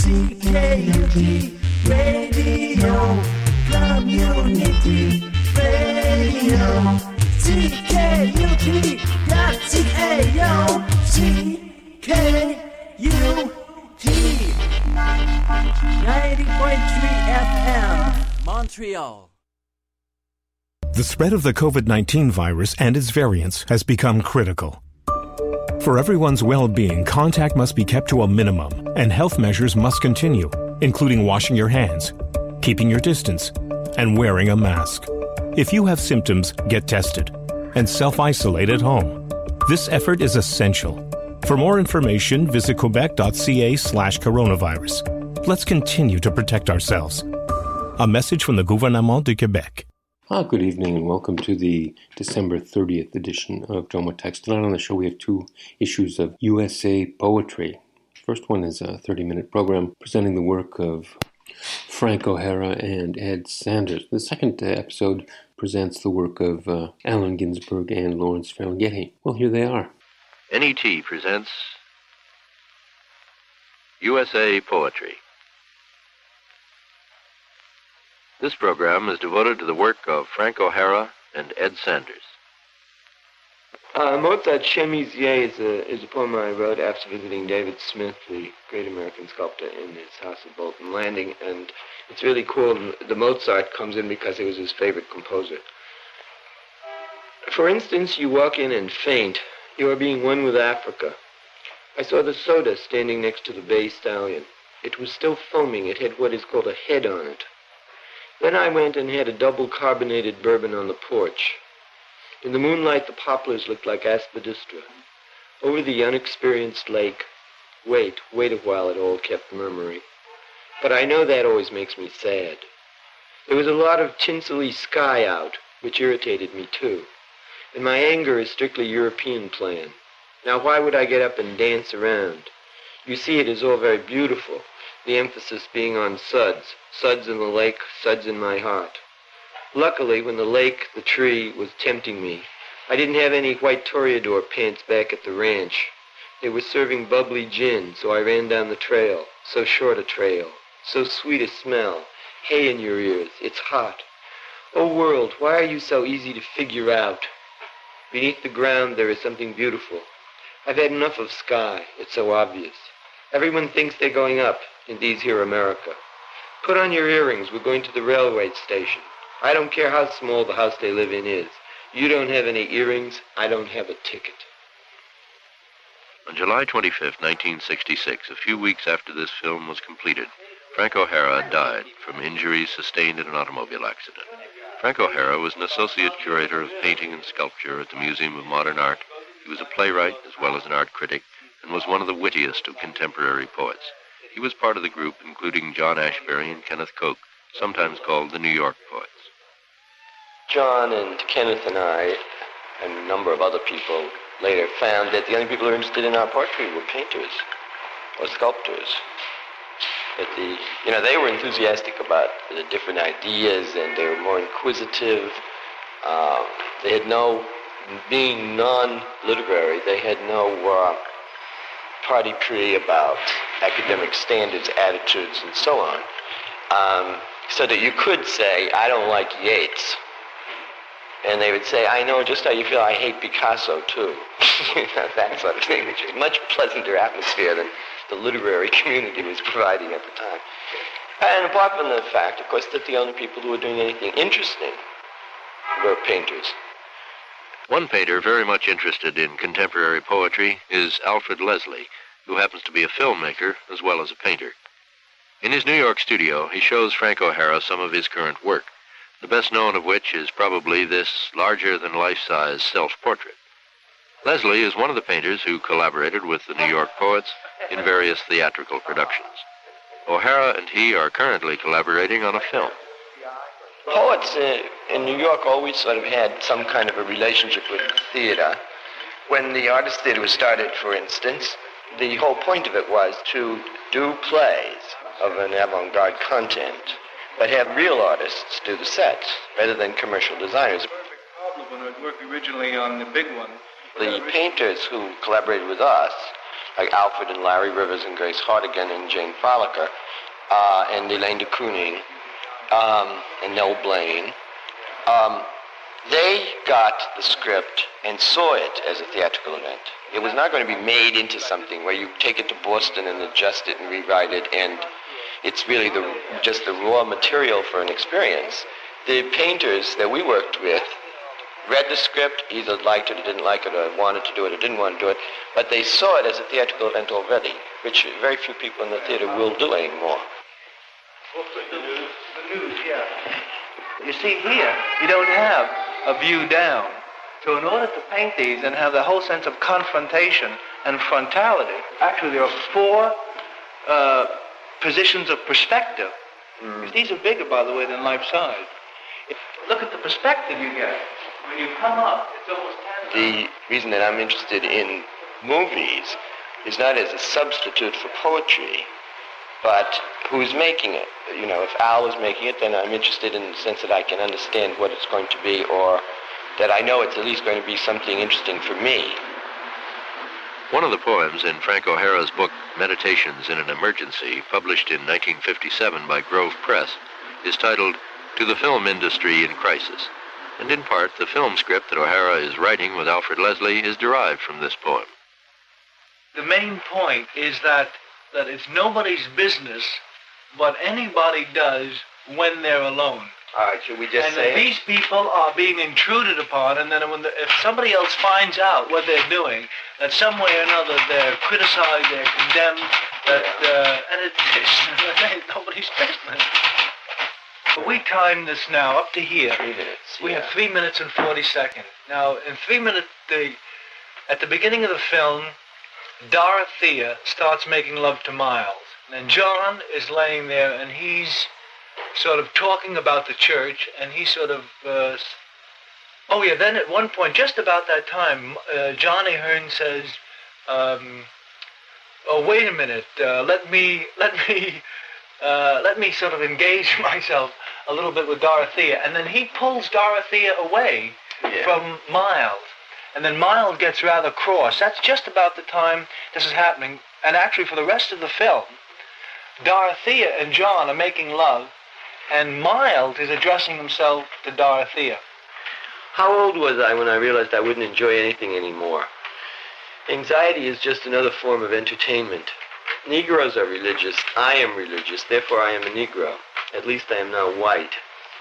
CKUT Radio, Community Radio, CKUT.CAO, CKUT 90.3 FM, Montreal. The spread of the COVID-19 virus and its variants has become critical. For everyone's well-being, contact must be kept to a minimum, and health measures must continue, including washing your hands, keeping your distance, and wearing a mask. If you have symptoms, get tested and self-isolate at home. This effort is essential. For more information, visit quebec.ca/coronavirus. Let's continue to protect ourselves. A message from the Gouvernement du Québec. Good evening and welcome to the December 30th edition of Drama Text. Tonight on the show we have two issues of USA Poetry. First one is a 30-minute program presenting the work of Frank O'Hara and Ed Sanders. The second episode presents the work of Allen Ginsberg and Lawrence Ferlinghetti. Well, here they are. NET presents USA Poetry. This program is devoted to the work of Frank O'Hara and Ed Sanders. Mozart's Chemisier is a poem I wrote after visiting David Smith, the great American sculptor, in his house at Bolton Landing, and it's really cool. The Mozart comes in because he was his favorite composer. For instance, you walk in and faint. You are being one with Africa. I saw the soda standing next to the bay stallion. It was still foaming. It had what is called a head on it. Then I went and had a double carbonated bourbon on the porch. In the moonlight, the poplars looked like aspidistra. Over the unexperienced lake, wait a while, it all kept murmuring. But I know that always makes me sad. There was a lot of tinsely sky out, which irritated me too. And my anger is strictly European plan. Now why would I get up and dance around? You see, it is all very beautiful. The emphasis being on suds. Suds in the lake, suds in my heart. Luckily, when the lake, the tree, was tempting me, I didn't have any white toreador pants back at the ranch. They were serving bubbly gin, so I ran down the trail. So short a trail. So sweet a smell. Hay in your ears. It's hot. Oh, world, why are you so easy to figure out? Beneath the ground, there is something beautiful. I've had enough of sky. It's so obvious. Everyone thinks they're going up in these here America. Put on your earrings. We're going to the railway station. I don't care how small the house they live in is. You don't have any earrings. I don't have a ticket. On July 25th, 1966, a few weeks after this film was completed, Frank O'Hara died from injuries sustained in an automobile accident. Frank O'Hara was an associate curator of painting and sculpture at the Museum of Modern Art. He was a playwright as well as an art critic, and was one of the wittiest of contemporary poets. He was part of the group, including John Ashbery and Kenneth Koch, sometimes called the New York Poets. John and Kenneth and I, and a number of other people, later found that the only people who were interested in our poetry were painters or sculptors. That they were enthusiastic about the different ideas, and they were more inquisitive. They had no, being non-literary, they had no party tree about academic standards, attitudes, and so on. So that you could say, I don't like Yeats. And they would say, I know just how you feel, I hate Picasso too. That sort of thing, which is a much pleasanter atmosphere than the literary community was providing at the time. And apart from the fact, of course, that the only people who were doing anything interesting were painters. One painter very much interested in contemporary poetry is Alfred Leslie, who happens to be a filmmaker as well as a painter. In his New York studio, he shows Frank O'Hara some of his current work, the best known of which is probably this larger-than-life-size self-portrait. Leslie is one of the painters who collaborated with the New York Poets in various theatrical productions. O'Hara and he are currently collaborating on a film. Poets in New York always sort of had some kind of a relationship with theater. When the Artist Theater was started, for instance, the whole point of it was to do plays of an avant-garde content, but have real artists do the sets rather than commercial designers. Perfect problem when I worked originally on the big one. The painters who collaborated with us like Alfred and Larry Rivers and Grace Hartigan and Jane Frolicker, and Elaine de Kooning, and Noel Blaine. They got the script and saw it as a theatrical event. It was not going to be made into something where you take it to Boston and adjust it and rewrite it, and it's really just the raw material for an experience. The painters that we worked with read the script, either liked it or didn't like it, or wanted to do it or didn't want to do it, but they saw it as a theatrical event already, which very few people in the theater will do anymore. The news, yeah. You see here, you don't have a view down. So in order to paint these and have the whole sense of confrontation and frontality, actually there are 4 positions of perspective. These are bigger, by the way, than life size. Look at the perspective you get. When you come up, it's almost 10 The reason that I'm interested in movies is not as a substitute for poetry, but who's making it. You know, if Al is making it, then I'm interested in the sense that I can understand what it's going to be, or that I know it's at least going to be something interesting for me. One of the poems in Frank O'Hara's book, Meditations in an Emergency, published in 1957 by Grove Press, is titled To the Film Industry in Crisis. And in part, the film script that O'Hara is writing with Alfred Leslie is derived from this poem. The main point is that it's nobody's business what anybody does when they're alone. All right, should we just And say that these people are being intruded upon, and then if somebody else finds out what they're doing, that some way or another they're criticized, they're condemned, and it's nobody's business. But we time this now up to here. 3 minutes. We have 3 minutes and 40 seconds. Now, in 3 minutes, at the beginning of the film, Dorothea starts making love to Miles. And John is laying there, and he's sort of talking about the church, and he sort of, then at one point, just about that time, Johnny Hearn says, wait a minute, let me sort of engage myself a little bit with Dorothea. And then he pulls Dorothea away from Miles. And then Miles gets rather cross. That's just about the time this is happening. And actually, for the rest of the film, Dorothea and John are making love, and Miles is addressing himself to Dorothea. How old was I when I realized I wouldn't enjoy anything anymore? Anxiety is just another form of entertainment. Negroes are religious. I am religious. Therefore, I am a Negro. At least I am not white.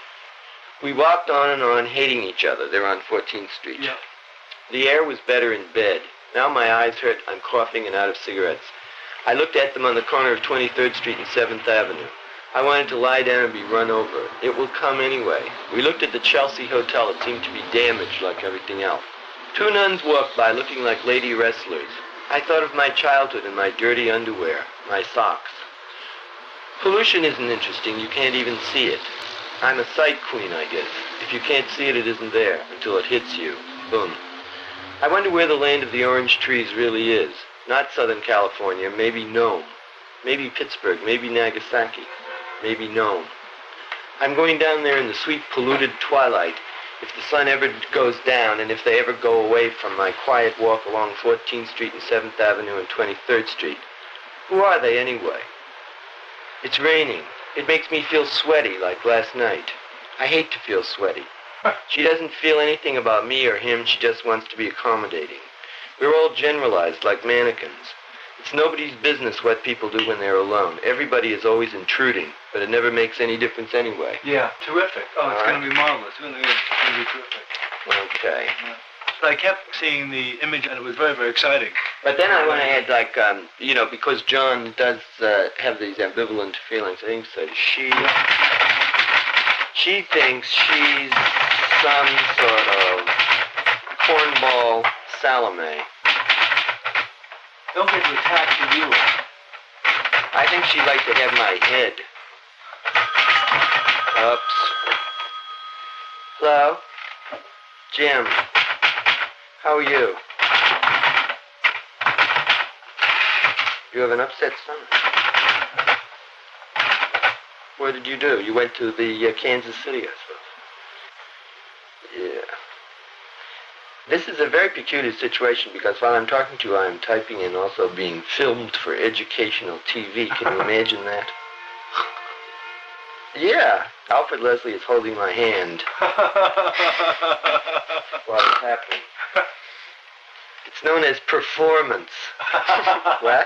We walked on and on, hating each other. They're on 14th Street. Yeah. The air was better in bed. Now my eyes hurt. I'm coughing and out of cigarettes. I looked at them on the corner of 23rd Street and 7th Avenue. I wanted to lie down and be run over. It will come anyway. We looked at the Chelsea Hotel. It seemed to be damaged like everything else. 2 nuns walked by looking like lady wrestlers. I thought of my childhood and my dirty underwear, my socks. Pollution isn't interesting. You can't even see it. I'm a sight queen, I guess. If you can't see it, it isn't there until it hits you. Boom. I wonder where the land of the orange trees really is. Not Southern California, maybe Nome. Maybe Pittsburgh, maybe Nagasaki. Maybe Nome. I'm going down there in the sweet polluted twilight. If the sun ever goes down, and if they ever go away from my quiet walk along 14th Street and 7th Avenue and 23rd Street. Who are they anyway? It's raining. It makes me feel sweaty like last night. I hate to feel sweaty. She doesn't feel anything about me or him. She just wants to be accommodating. We're all generalized like mannequins. It's nobody's business what people do when they're alone. Everybody is always intruding, but it never makes any difference anyway. Yeah, terrific. Oh, it's going to be marvelous. It's going to be terrific. Okay. Yeah. But I kept seeing the image, and it was very, very exciting. But then I went ahead, like, because John does have these ambivalent feelings. I think so. She thinks she's some sort of cornball Salome. Don't get to attach to you. I think she'd like to have my head. Oops. Hello? Jim. How are you? You have an upset stomach. What did you do? You went to the Kansas City, I suppose. Yeah. This is a very peculiar situation because while I'm talking to you, I am typing and also being filmed for educational TV. Can you imagine that? Yeah, Alfred Leslie is holding my hand while it's happening. It's known as performance. What?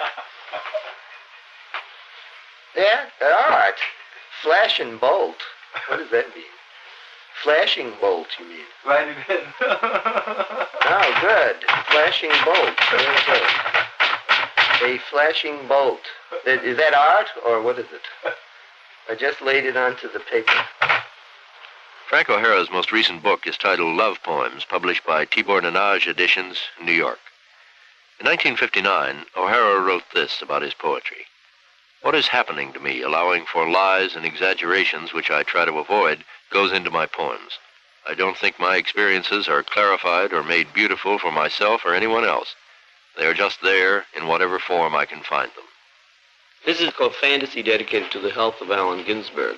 Yeah, art. Flash and bolt. What does that mean? Flashing bolt, you mean? Write it in. Oh, good. Flashing bolt. Very good. A flashing bolt. Is that art, or what is it? I just laid it onto the paper. Frank O'Hara's most recent book is titled Love Poems, published by Tibor Nanaj Editions, New York. In 1959, O'Hara wrote this about his poetry. What is happening to me, allowing for lies and exaggerations which I try to avoid, goes into my poems. I don't think my experiences are clarified or made beautiful for myself or anyone else. They are just there in whatever form I can find them. This is called Fantasy, dedicated to the health of Allen Ginsberg.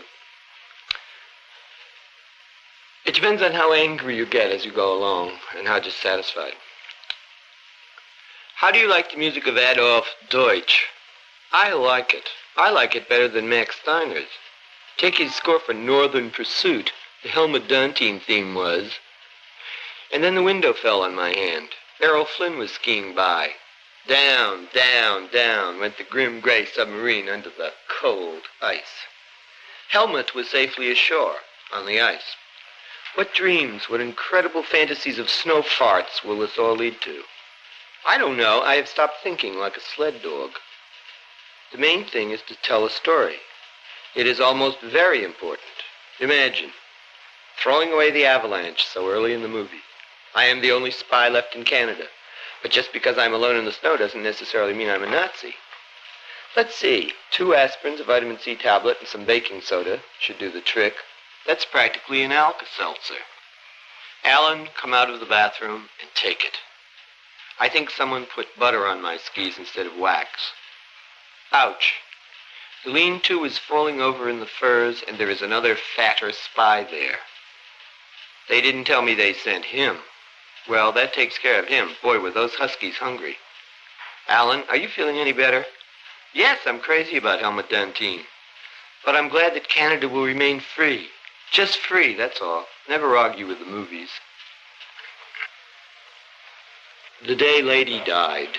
It depends on how angry you get as you go along and how dissatisfied. How do you like the music of Adolf Deutsch? I like it. I like it better than Max Steiner's. Take his score for Northern Pursuit. The Helmut Dantine theme was. And then the window fell on my hand. Errol Flynn was skiing by. Down, down, down went the grim gray submarine under the cold ice. Helmut was safely ashore on the ice. What dreams, what incredible fantasies of snow farts will this all lead to? I don't know. I have stopped thinking like a sled dog. The main thing is to tell a story. It is almost very important. Imagine throwing away the avalanche so early in the movie. I am the only spy left in Canada. But just because I'm alone in the snow doesn't necessarily mean I'm a Nazi. Let's see. 2 aspirins, a vitamin C tablet, and some baking soda should do the trick. That's practically an Alka-Seltzer. Alan, come out of the bathroom and take it. I think someone put butter on my skis instead of wax. Ouch. The lean-to is falling over in the furs, and there is another fatter spy there. They didn't tell me they sent him. Well, that takes care of him. Boy, were those huskies hungry. Alan, are you feeling any better? Yes, I'm crazy about Helmut Dantine. But I'm glad that Canada will remain free. Just free, that's all. Never argue with the movies. The day Lady died.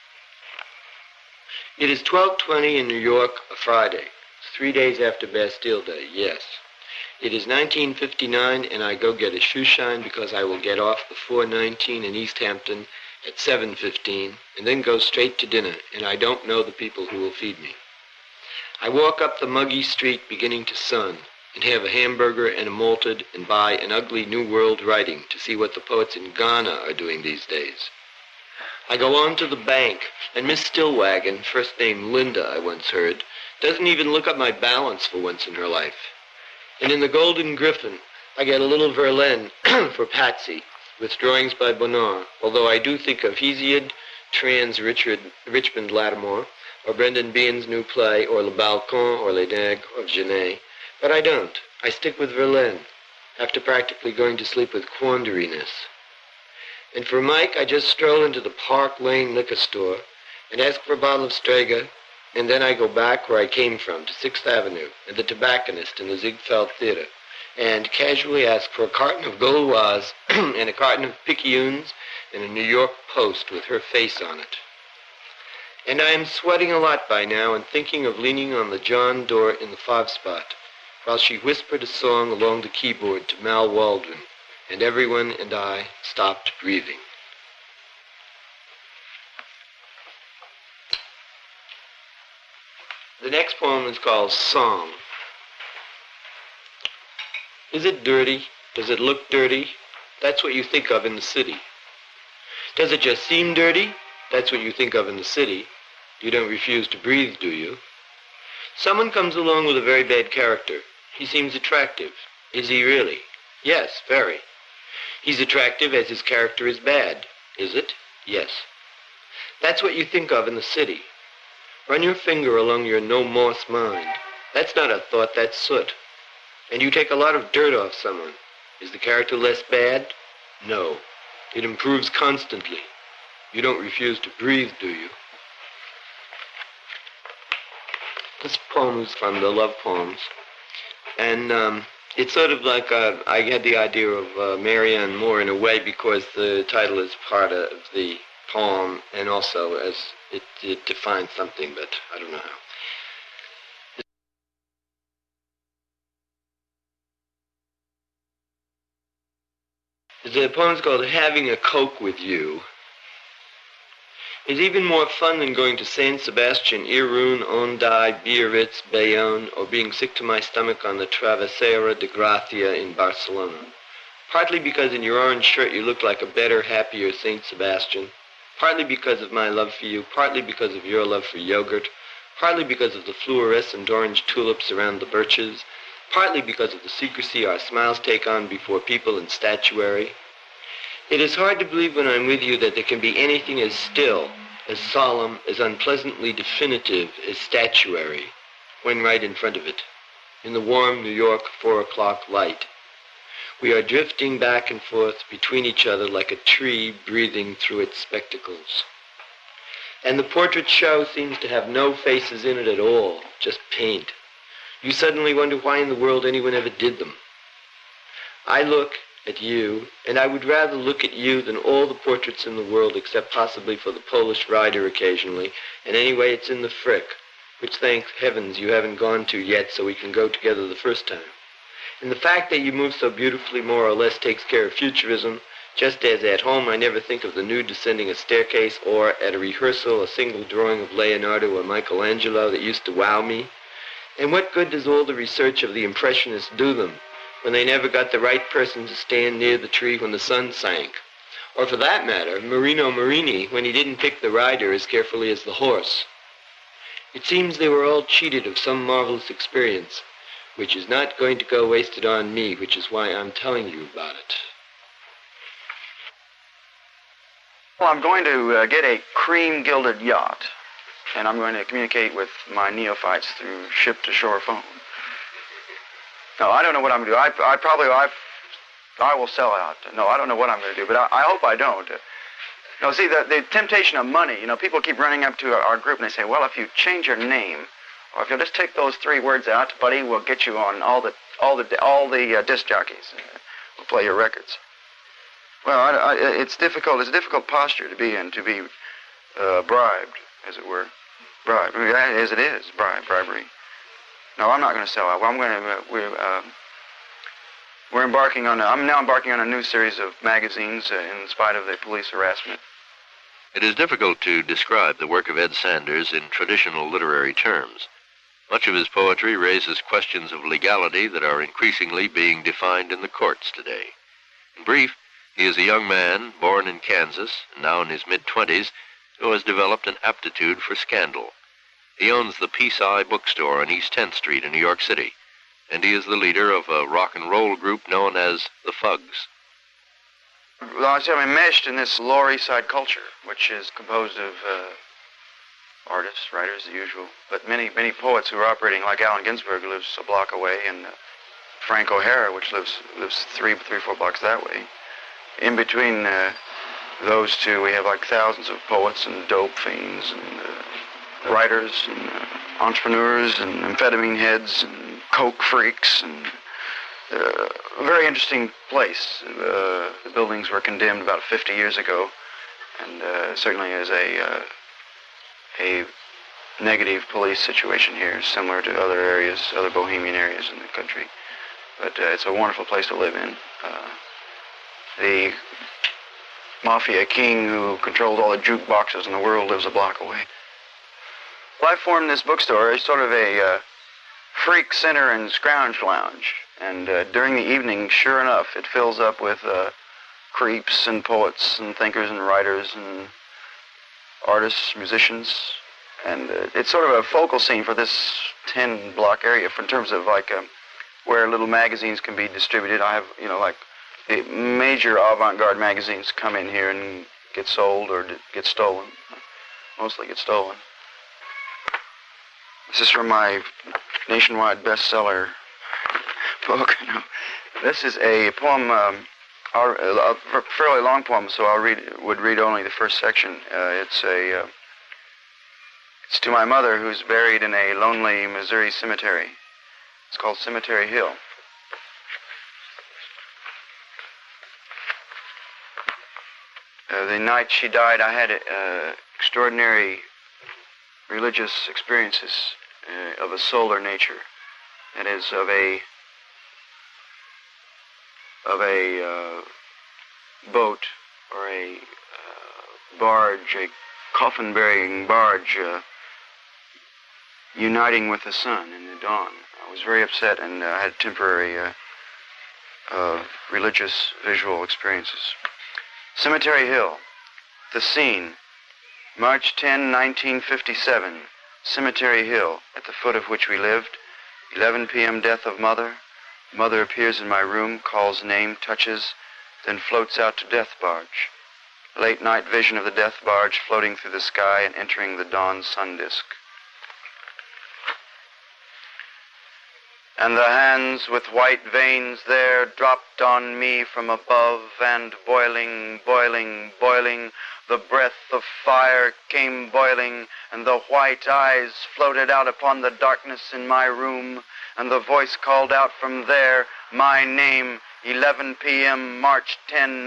It is 12:20 in New York, a Friday. It's 3 days after Bastille Day, yes. It is 1959, and I go get a shoe shine because I will get off the 419 in East Hampton at 7:15 and then go straight to dinner, and I don't know the people who will feed me. I walk up the muggy street beginning to sun and have a hamburger and a malted and buy an ugly New World writing to see what the poets in Ghana are doing these days. I go on to the bank, and Miss Stillwagon, first name Linda, I once heard, doesn't even look up my balance for once in her life. And in the Golden Griffin, I get a little Verlaine for Patsy, with drawings by Bonnard, although I do think of Hesiod, Trans Richmond Lattimore, or Brendan Behan's new play, or Le Balcon, or Les Nègres of Genet. But I don't. I stick with Verlaine, after practically going to sleep with quandariness. And for Mike, I just stroll into the Park Lane liquor store and ask for a bottle of Strega, and then I go back where I came from, to 6th Avenue, and the tobacconist in the Ziegfeld Theater, and casually ask for a carton of Gauloise and a carton of Picayunes and a New York Post with her face on it. And I am sweating a lot by now and thinking of leaning on the John door in the 5-spot, while she whispered a song along the keyboard to Mal Waldron, and everyone and I stopped breathing. The next poem is called Song. Is it dirty? Does it look dirty? That's what you think of in the city. Does it just seem dirty? That's what you think of in the city. You don't refuse to breathe, do you? Someone comes along with a very bad character. He seems attractive. Is he really? Yes, very. He's attractive as his character is bad. Is it? Yes. That's what you think of in the city. Run your finger along your no-moss mind. That's not a thought, that's soot. And you take a lot of dirt off someone. Is the character less bad? No. It improves constantly. You don't refuse to breathe, do you? This poem is from the Love Poems. And it's sort of like I had the idea of Marianne Moore in a way because the title is part of the poem and also as it defines something, but I don't know how. The poem's called Having a Coke with You. It's even more fun than going to San Sebastian, Irun, Onday, Biarritz, Bayonne, or being sick to my stomach on the Travessera de Gracia in Barcelona. Partly because in your orange shirt you look like a better, happier Saint Sebastian. Partly because of my love for you. Partly because of your love for yogurt. Partly because of the fluorescent orange tulips around the birches. Partly because of the secrecy our smiles take on before people and statuary. It is hard to believe when I'm with you that there can be anything as still, as solemn, as unpleasantly definitive as statuary, when right in front of it, in the warm New York 4 o'clock light. We are drifting back and forth between each other like a tree breathing through its spectacles. And the portrait show seems to have no faces in it at all, just paint. You suddenly wonder why in the world anyone ever did them. I look at you, and I would rather look at you than all the portraits in the world except possibly for the Polish rider occasionally, and anyway it's in the Frick, which thank heavens you haven't gone to yet so we can go together the first time. And the fact that you move so beautifully more or less takes care of futurism, just as at home I never think of the nude descending a staircase or at a rehearsal a single drawing of Leonardo or Michelangelo that used to wow me. And what good does all the research of the Impressionists do them when they never got the right person to stand near the tree when the sun sank? Or for that matter, Marino Marini when he didn't pick the rider as carefully as the horse. It seems they were all cheated of some marvelous experience, which is not going to go wasted on me, which is why I'm telling you about it. Well, I'm going to get a cream-gilded yacht, and I'm going to communicate with my neophytes through ship-to-shore phone. No, I don't know what I'm going to do. I will sell out. No, I don't know what I'm going to do, but I hope I don't. No, see, the temptation of money, people keep running up to our group and they say, well, if you change your name, or if you'll just take those 3 words out, buddy, we'll get you on all the disc jockeys. We'll play your records. Well, it's difficult. It's a difficult posture to be in, to be bribed, as it were. Bribed, as it is, bribery. No, I'm not going to sell out. Well, we're embarking on. I'm now embarking on a new series of magazines in spite of the police harassment. It is difficult to describe the work of Ed Sanders in traditional literary terms. Much of his poetry raises questions of legality that are increasingly being defined in the courts today. In brief, he is a young man born in Kansas and now in his mid-20s who has developed an aptitude for scandal. He owns the Peace Eye bookstore on East 10th Street in New York City, and he is the leader of a rock and roll group known as the Fugs. Well, I'm enmeshed in this Lower East Side culture, which is composed of artists, writers, the usual, but many poets who are operating, like Allen Ginsberg, who lives a block away, and Frank O'Hara, which lives 4 blocks that way. In between those two, we have like thousands of poets and dope fiends and writers and entrepreneurs and amphetamine heads and coke freaks and a very interesting place. The buildings were condemned about 50 years ago, and certainly is a negative police situation here, similar to other areas, other bohemian areas in the country. But it's a wonderful place to live in. The mafia king who controlled all the jukeboxes in the world lives a block away. Well, I formed this bookstore as sort of a freak center and scrounge lounge. And during the evening, sure enough, it fills up with creeps and poets and thinkers and writers and artists, musicians. And it's sort of a focal scene for this 10-block area in terms of like where little magazines can be distributed. I have, like the major avant-garde magazines come in here and get sold or get stolen. Mostly get stolen. This is from my nationwide bestseller book. This is a poem A fairly long poem, so would read only the first section. It's to my mother, who's buried in a lonely Missouri cemetery. It's called Cemetery Hill. The night she died, I had extraordinary religious experiences of a solar nature. That is, of a boat or a barge, a coffin-bearing barge, uniting with the sun in the dawn. I was very upset, and I had temporary religious visual experiences. Cemetery Hill. The scene, March 10, 1957, Cemetery Hill, at the foot of which we lived. 11 p.m. death of mother. Mother appears in my room, calls name, touches, then floats out to death barge. Late night vision of the death barge floating through the sky and entering the dawn sun disk. And the hands with white veins there dropped on me from above, and boiling, boiling, boiling, the breath of fire came boiling, and the white eyes floated out upon the darkness in my room, and the voice called out from there, my name, 11 p.m., March 10,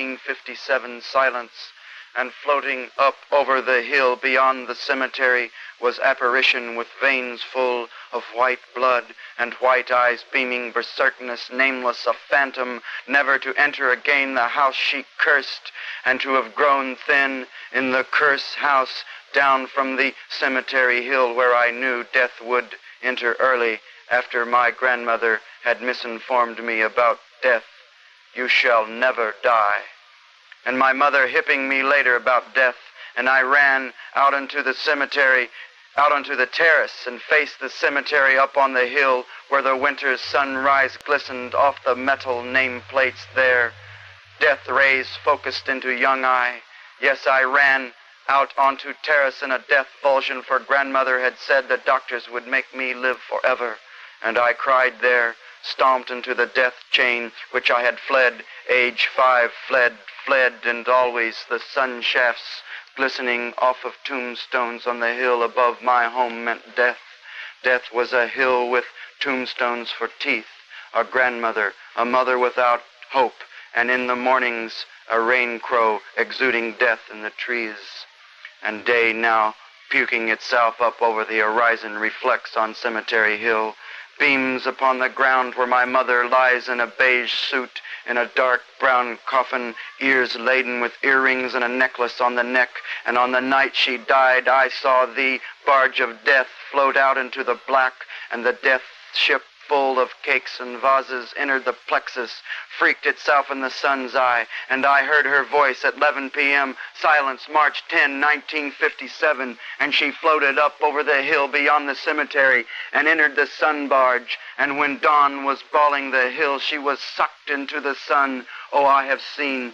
1957, silence. And floating up over the hill beyond the cemetery was apparition with veins full of white blood and white eyes beaming berserkness, nameless, a phantom, never to enter again the house she cursed, and to have grown thin in the curse house down from the cemetery hill where I knew death would enter early after my grandmother had misinformed me about death. You shall never die. And my mother hipping me later about death, and I ran out into the cemetery, out onto the terrace, and faced the cemetery up on the hill where the winter's sunrise glistened off the metal nameplates there. Death rays focused into young eye. Yes, I ran out onto terrace in a death fulsion, for grandmother had said the doctors would make me live forever. And I cried there, stomped into the death chain which I had fled, age 5, fled, and always the sun shafts glistening off of tombstones on the hill above my home meant death. Death was a hill with tombstones for teeth, a grandmother, a mother without hope, and in the mornings a rain crow exuding death in the trees. And day now, puking itself up over the horizon, reflects on Cemetery Hill, beams upon the ground where my mother lies in a beige suit, in a dark brown coffin, ears laden with earrings and a necklace on the neck. And on the night she died, I saw the barge of death float out into the black, and the death ship full of cakes and vases entered the plexus, freaked itself in the sun's eye, and I heard her voice at 11 p.m., silence, March 10, 1957, and she floated up over the hill beyond the cemetery and entered the sun barge, and when dawn was bawling the hill, she was sucked into the sun. Oh, I have seen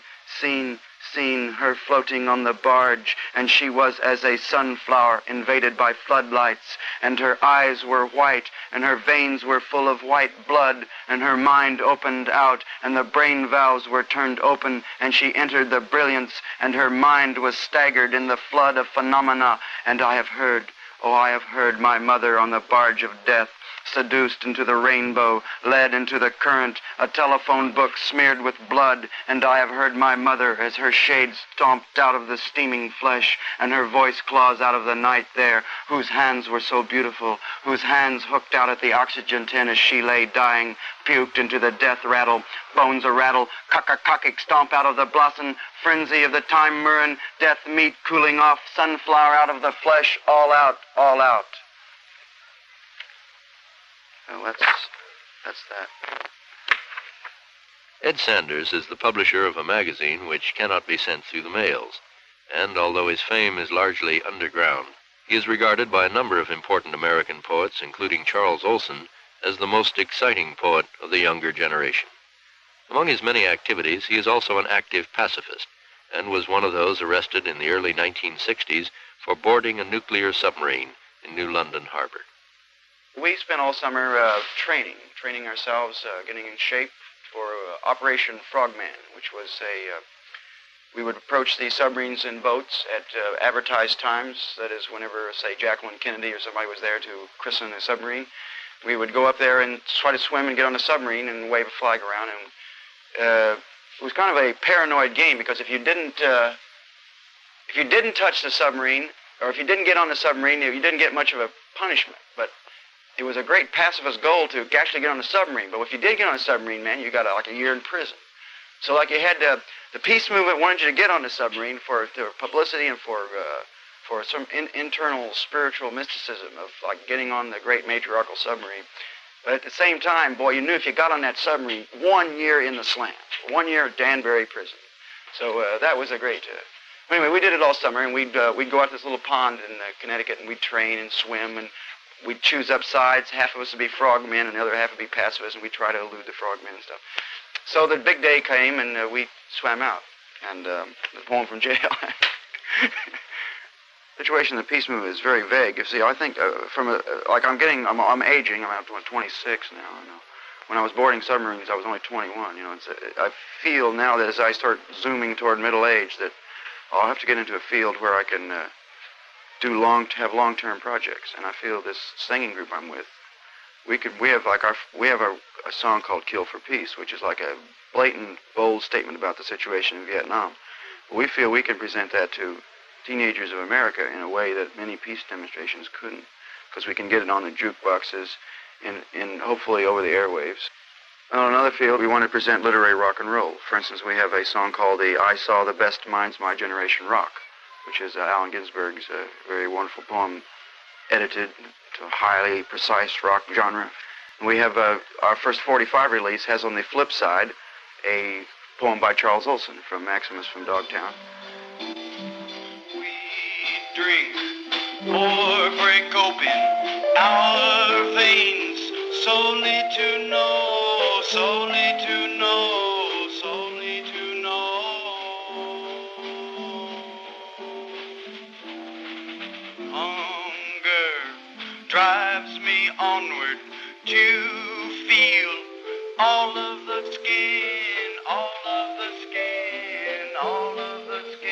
her floating on the barge, and she was as a sunflower invaded by floodlights, and her eyes were white, and her veins were full of white blood, and her mind opened out, and the brain valves were turned open, and she entered the brilliance, and her mind was staggered in the flood of phenomena. And I have heard my mother on the barge of death, seduced into the rainbow, led into the current, a telephone book smeared with blood, and I have heard my mother as her shades stomped out of the steaming flesh, and her voice claws out of the night there, whose hands were so beautiful, whose hands hooked out at the oxygen tin as she lay dying, puked into the death rattle, bones a-rattle, cock-a-cock-ick stomp out of the blossom, frenzy of the time murrin, death meat cooling off, sunflower out of the flesh, all out, all out. Well, that's that. Ed Sanders is the publisher of a magazine which cannot be sent through the mails, and although his fame is largely underground, he is regarded by a number of important American poets, including Charles Olson, as the most exciting poet of the younger generation. Among his many activities, he is also an active pacifist, and was one of those arrested in the early 1960s for boarding a nuclear submarine in New London Harbor. We spent all summer training ourselves, getting in shape for Operation Frogman, which was we would approach the submarines in boats at advertised times. That is, whenever, say, Jacqueline Kennedy or somebody was there to christen a submarine, we would go up there and try to swim and get on the submarine and wave a flag around. And it was kind of a paranoid game, because if you didn't touch the submarine, or if you didn't get on the submarine, you didn't get much of a punishment. But it was a great pacifist goal to actually get on the submarine. But if you did get on a submarine, man, you got like a year in prison. So like you had the peace movement wanted you to get on the submarine for publicity and for some internal spiritual mysticism of like getting on the great matriarchal submarine. But at the same time, boy, you knew if you got on that submarine, 1 year in the slam, 1 year at Danbury prison. So that was a great. Anyway, we did it all summer, and we'd go out to this little pond in Connecticut, and we'd train and swim, and we'd choose up sides. Half of us would be frogmen, and the other half would be pacifists, and we'd try to elude the frogmen and stuff. So the big day came, and we swam out, and was home from jail. Situation in the peace movement is very vague. You see, I think I'm aging. I'm 26 now. You know. When I was boarding submarines, I was only 21. You know, I feel now that as I start zooming toward middle age, that I'll have to get into a field where I can have long-term projects. And I feel this singing group I'm with, we have a song called "Kill for Peace," which is like a blatant, bold statement about the situation in Vietnam. But we feel we can present that to teenagers of America in a way that many peace demonstrations couldn't, because we can get it on the jukeboxes and hopefully over the airwaves. On another field, we want to present literary rock and roll. For instance, we have a song called I Saw the Best Minds My Generation Rock, which is Allen Ginsberg's very wonderful poem, edited to a highly precise rock genre. And we have our first 45 release has on the flip side a poem by Charles Olson from Maximus from Dogtown. Drink or break open our veins, solely to know, solely to know, solely to know. Hunger drives me onward to feel all of the skin, all of the skin, all of the skin.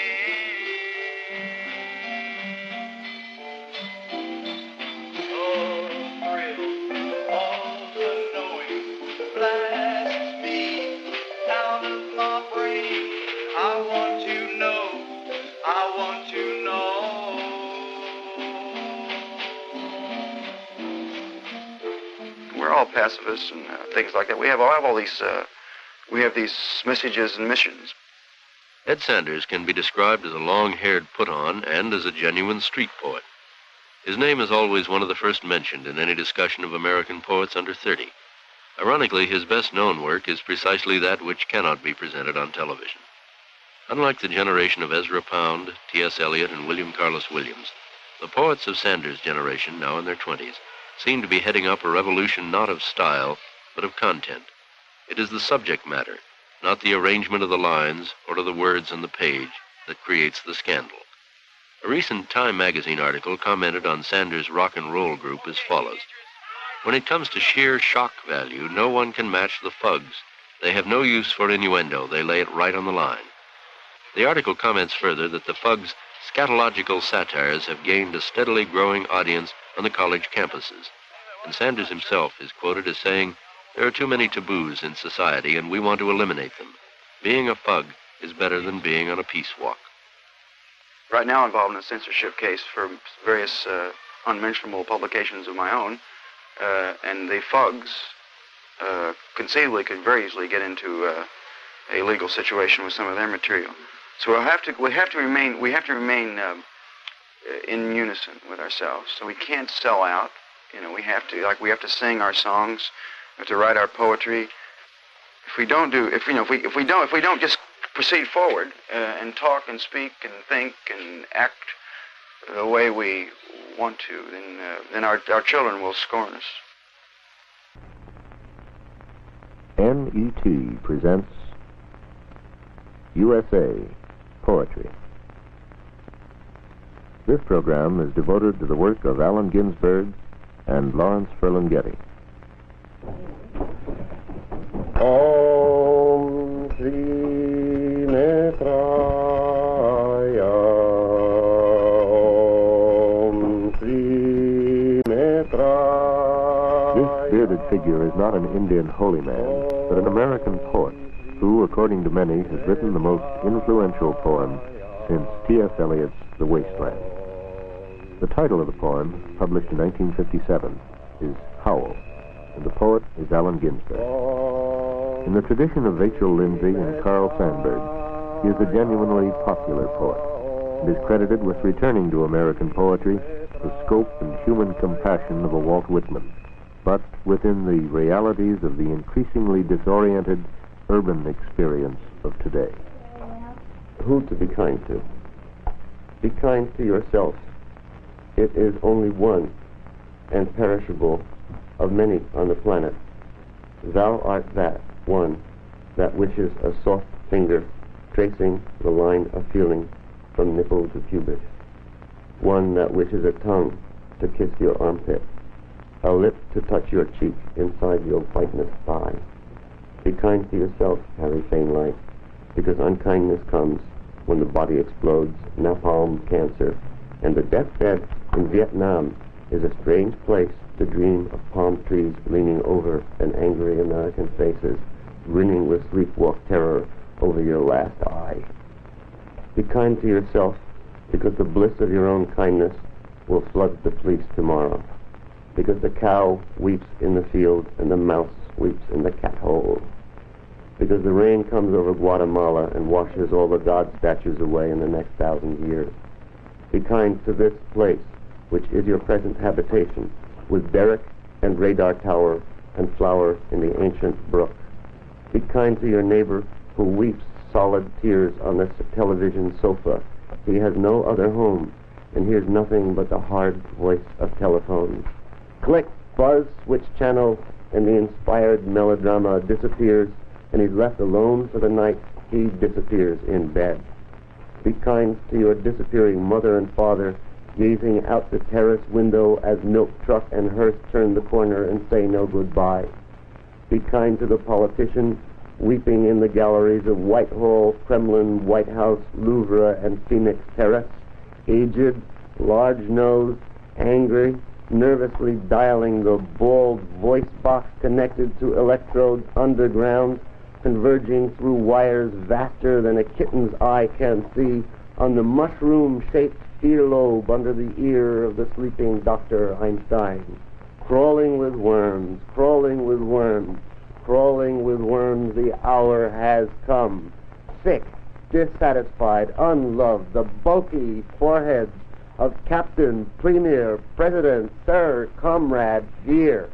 We're all pacifists and things like that. We have all these. We have these messages and missions. Ed Sanders can be described as a long-haired put-on and as a genuine street poet. His name is always one of the first mentioned in any discussion of American poets under 30. Ironically, his best-known work is precisely that which cannot be presented on television. Unlike the generation of Ezra Pound, T.S. Eliot, and William Carlos Williams, the poets of Sanders' generation, now in their 20s, seem to be heading up a revolution not of style, but of content. It is the subject matter, not the arrangement of the lines or of the words on the page, that creates the scandal. A recent Time magazine article commented on Sanders' rock and roll group as follows. When it comes to sheer shock value, no one can match the Fugs. They have no use for innuendo. They lay it right on the line. The article comments further that the Fugs' scatological satires have gained a steadily growing audience on the college campuses. And Sanders himself is quoted as saying, "There are too many taboos in society, and we want to eliminate them. Being a Fug is better than being on a peace walk." Right now involved in a censorship case for various unmentionable publications of my own, and the Fugs conceivably could very easily get into a legal situation with some of their material. So we have to remain in unison with ourselves. So we can't sell out. You know, we have to sing our songs. We have to write our poetry. If we don't just proceed forward and talk and speak and think and act the way we want to, then our children will scorn us. NET presents USA Poetry. This program is devoted to the work of Allen Ginsberg and Lawrence Ferlinghetti. Oh. Sri Netraya, Om Sri Netraya. This bearded figure is not an Indian holy man, but an American poet who, according to many, has written the most influential poem since T.S. Eliot's The Wasteland. The title of the poem, published in 1957, is Howl, and the poet is Allen Ginsberg. In the tradition of Vachel Lindsay and Carl Sandburg, he is a genuinely popular poet, and is credited with returning to American poetry the scope and human compassion of a Walt Whitman, but within the realities of the increasingly disoriented urban experience of today. Who to be kind to? Be kind to yourself. It is only one and perishable of many on the planet. Thou art that one that wishes a soft finger tracing the line of feeling from nipple to pubis. One that wishes a tongue to kiss your armpit, a lip to touch your cheek inside your whiteness thigh. Be kind to yourself, Harry Fainlight, because unkindness comes when the body explodes, napalm, cancer, and the deathbed in Vietnam is a strange place to dream of palm trees leaning over and angry American faces, grinning with sleepwalk terror over your last eye. Be kind to yourself, because the bliss of your own kindness will flood the police tomorrow, because the cow weeps in the field and the mouse weeps in the cat hole, because the rain comes over Guatemala and washes all the God statues away in the next 1,000 years. Be kind to this place, which is your present habitation, with derrick and radar tower and flower in the ancient brook. Be kind to your neighbor who weeps solid tears on the television sofa. He has no other home and hears nothing but the hard voice of telephones. Click, buzz, switch channel, and the inspired melodrama disappears, and he's left alone for the night. He disappears in bed. Be kind to your disappearing mother and father, gazing out the terrace window as milk truck and hearse turn the corner and say no goodbye. Be kind to the politician weeping in the galleries of Whitehall, Kremlin, White House, Louvre, and Phoenix Terrace, aged, large-nosed, angry, nervously dialing the bald voice box connected to electrodes underground, converging through wires vaster than a kitten's eye can see on the mushroom-shaped earlobe under the ear of the sleeping Dr. Einstein. Crawling with worms, crawling with worms, crawling with worms, the hour has come. Sick, dissatisfied, unloved, the bulky foreheads of Captain, Premier, President, Sir, Comrade, Dear.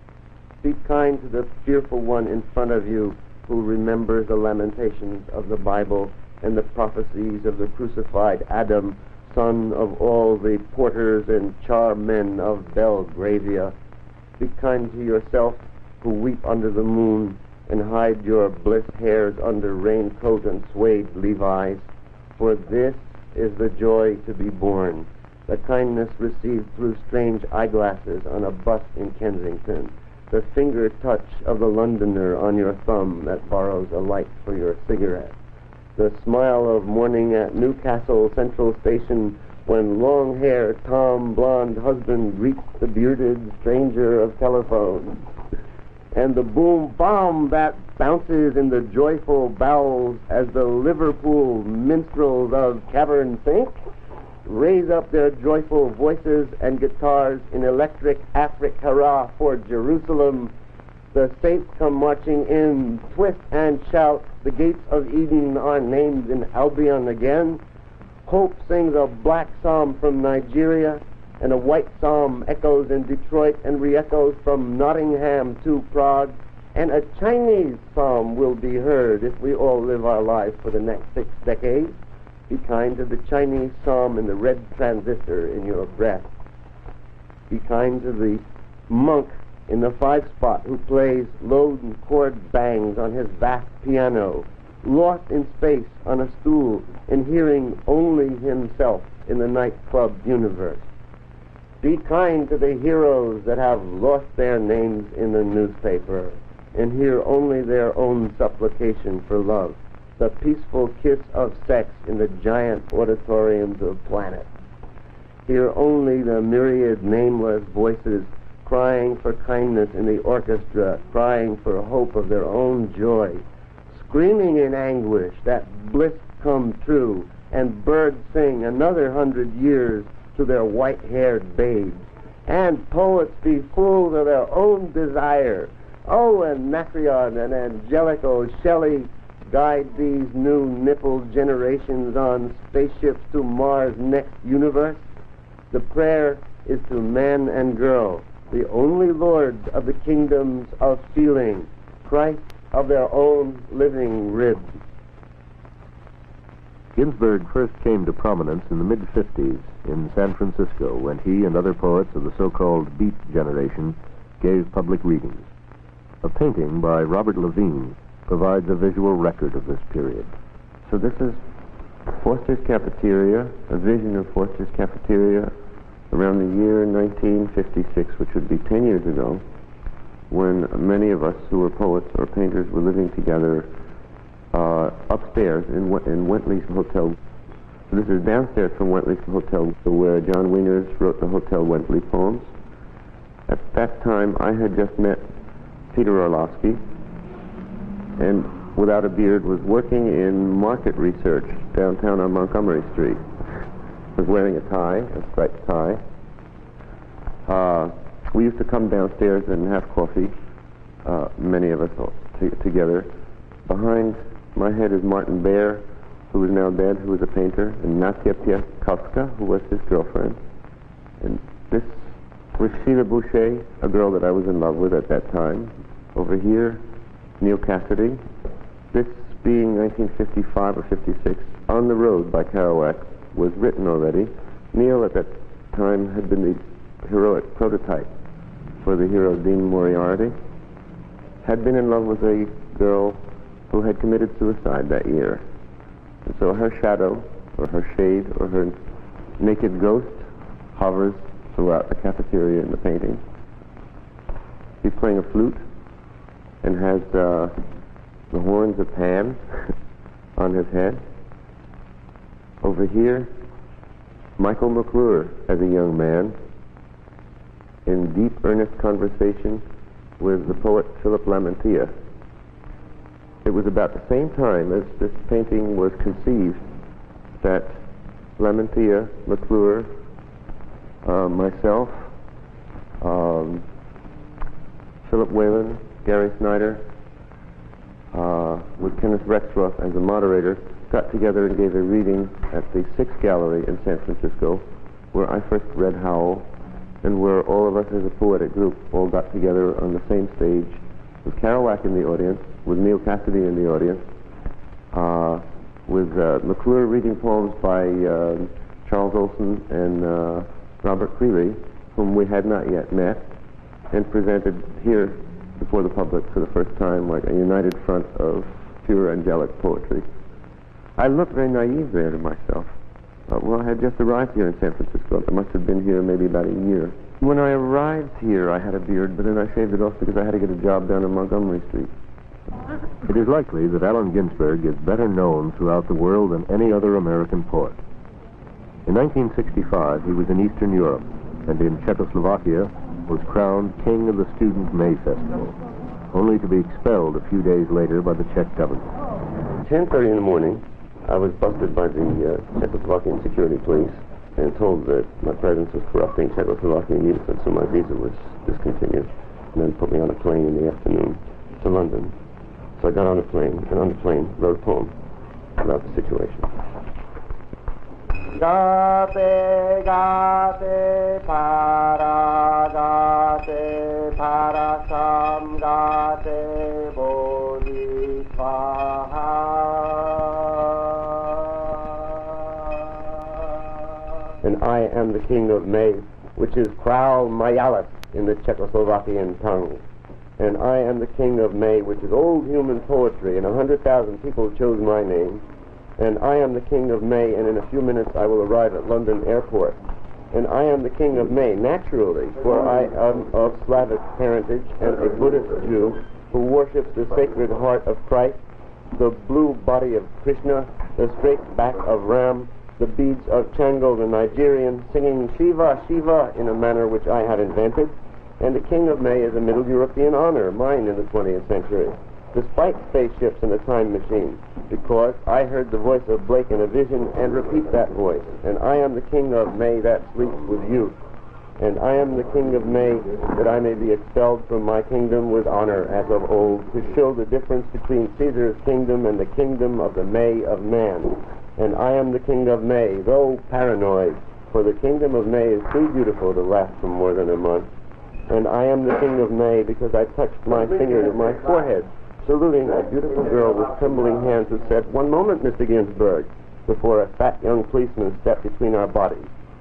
Be kind to the fearful one in front of you who remembers the lamentations of the Bible and the prophecies of the crucified Adam, son of all the porters and charmen of Belgravia. Be kind to yourself who weep under the moon and hide your bliss hairs under raincoat and suede Levi's, for this is the joy to be born, the kindness received through strange eyeglasses on a bus in Kensington, the finger touch of the Londoner on your thumb that borrows a light for your cigarette, the smile of morning at Newcastle Central Station when long-haired Tom blonde husband greets the bearded stranger of telephone, and the boom bomb that bounces in the joyful bowels as the Liverpool minstrels of Cavern Think raise up their joyful voices and guitars in electric Afric hurrah for Jerusalem. The saints come marching in, twist and shout, the gates of Eden are named in Albion again. Hope sings a black psalm from Nigeria, and a white psalm echoes in Detroit and re-echoes from Nottingham to Prague, and a Chinese psalm will be heard if we all live our lives for the next 6 decades. Be kind to the Chinese psalm in the red transistor in your breath. Be kind to the monk in the 5-spot who plays low chord bangs on his vast piano, lost in space on a stool and hearing only himself in the nightclub universe. Be kind to the heroes that have lost their names in the newspaper and hear only their own supplication for love the peaceful kiss of sex in the giant auditoriums of planets. Hear only the myriad nameless voices crying for kindness in the orchestra, crying for hope of their own joy, screaming in anguish that bliss come true, and birds sing another 100 years to their white-haired babes, and poets be fools of their own desire. Oh, Anacreon and Angelico, Shelley, guide these new nippled generations on spaceships to Mars' next universe. The prayer is to man and girl, the only lords of the kingdoms of feeling, Christ of their own living ribs. Ginsberg first came to prominence in the mid-50s in San Francisco when he and other poets of the so-called Beat generation gave public readings. A painting by Robert Levine provides a visual record of this period. So this is Foster's Cafeteria, a vision of Foster's Cafeteria around the year 1956, which would be 10 years ago, when many of us who were poets or painters were living together upstairs in Wentley's Hotel. So this is downstairs from Wentley's Hotel, where John Wieners wrote the Hotel Wentley poems. At that time, I had just met Peter Orlovsky, and without a beard was working in market research downtown on Montgomery Street. Was wearing a tie, a striped tie. We used to come downstairs and have coffee, many of us together. Behind my head is Martin Baer, who is now dead, who was a painter, and Natia Piatkowska, who was his girlfriend. And this was Sheila Boucher, a girl that I was in love with at that time. Over here, Neal Cassidy. This being 1955 or 56, On the Road by Kerouac was written already. Neal at that time had been the heroic prototype for the hero Dean Moriarty. Had been in love with a girl who had committed suicide that year. And so her shadow, or her shade, or her naked ghost hovers throughout the cafeteria in the painting. He's playing a flute and has the horns of Pan on his head. Over here, Michael McClure as a young man in deep, earnest conversation with the poet Philip Lamantia. It was about the same time as this painting was conceived that Lamantia, McClure, myself, Philip Whalen, Gary Snyder, with Kenneth Rexroth as the moderator, got together and gave a reading at the Sixth Gallery in San Francisco, where I first read Howl, and where all of us as a poetic group all got together on the same stage, with Kerouac in the audience, with Neal Cassidy in the audience, with McClure reading poems by Charles Olson and Robert Creeley, whom we had not yet met, and presented here before the public for the first time like a united front of pure angelic poetry. I looked very naive there to myself. Well, I had just arrived here in San Francisco. I must have been here maybe about a year. When I arrived here, I had a beard, but then I shaved it off because I had to get a job down on Montgomery Street. It is likely that Allen Ginsberg is better known throughout the world than any other American poet. In 1965, he was in Eastern Europe, and in Czechoslovakia was crowned King of the Student May Festival, only to be expelled a few days later by the Czech government. 10:30 in the morning, I was busted by the Czechoslovakian security police and told that my presence was corrupting Czechoslovakian youth, and so my visa was discontinued, and then put me on a plane in the afternoon to London. So I got on a plane, and on the plane wrote a poem about the situation. Gate, gate, parasam, gate, bodhisvaha. And I am the king of May, which is Král Majalis in the Czechoslovakian tongue. And I am the king of May, which is old human poetry, and 100,000 people chose my name. And I am the king of May, and in a few minutes I will arrive at London Airport. And I am the king of May, naturally, for I am of Slavic parentage and a Buddhist Jew who worships the Sacred Heart of Christ the blue body of Krishna, the straight back of Ram, the beads of Chango the Nigerian, singing Shiva, Shiva in a manner which I had invented, and the King of May is a Middle European honor, mine in the 20th century, despite spaceships and a time machine, because I heard the voice of Blake in a vision and repeat that voice, and I am the King of May that sleeps with you, and I am the King of May that I may be expelled from my kingdom with honor as of old, to show the difference between Caesar's kingdom and the kingdom of the May of man. And I am the King of May, though paranoid, for the kingdom of May is too beautiful to last for more than a month. And I am the King of May because I touched my finger to my forehead, saluting a beautiful girl with trembling hands who said, "One moment, Mr. Ginsburg," before a fat young policeman stepped between our bodies.